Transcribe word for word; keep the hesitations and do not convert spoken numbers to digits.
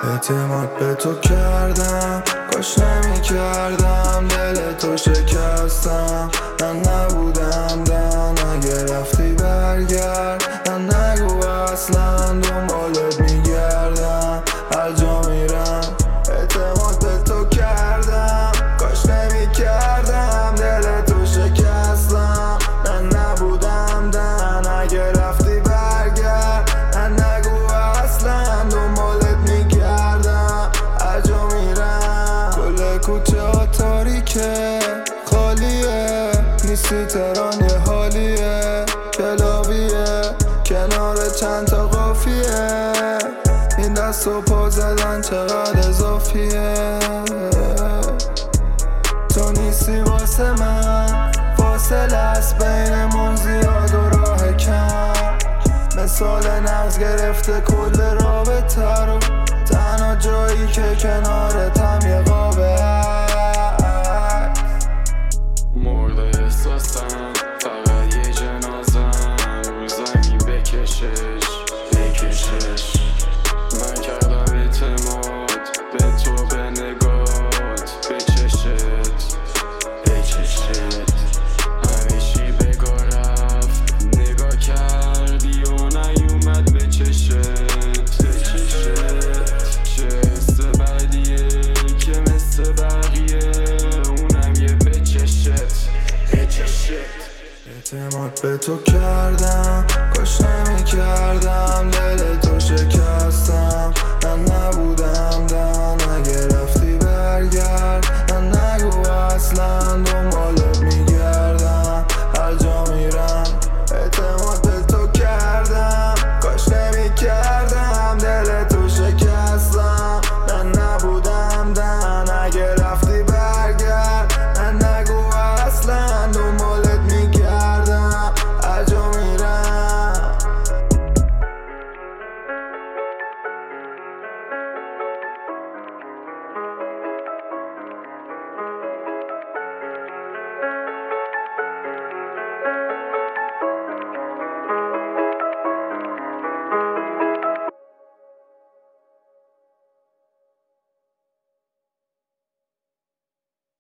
اعتماد به تو کردم، کاش نمی کردم دل تو شکستم. من نبودم دن اگه رفتی برگرد. من نگو اصلا دنبالت میگردم هر جا میرم. اعتماد به تو کردم، کاش نمی کردم دل تو شکستم. من نبودم دن اگه رفتی برگرد. من نگو اصلا دنبالت میگردم هر جا میرم. کل کوچه ها تاریکه خالیه، نیستی تران یه حالیه کلابیه کنار چند تا قافیه. این دست و پا زدن چقدر اضافیه. تو نیستی واسه من، فاصله است بینمون زیاد و راه کم. مثال نغز گرفته کل رابطه رو، تنها جایی که کنارتم یه قابه عکس. مرده احساسم فقط یه جنازم رو زمین بکشش بکشش. من کردم اعتماد به تو، به نگات، به چشت به چشت. همیشی بگاه رفت نگاه کردی و نیومد به چشت به چشت. چه حس بدیه که مثل بقیه اونم یه به چشت به چشت. اعتماد به تو کرد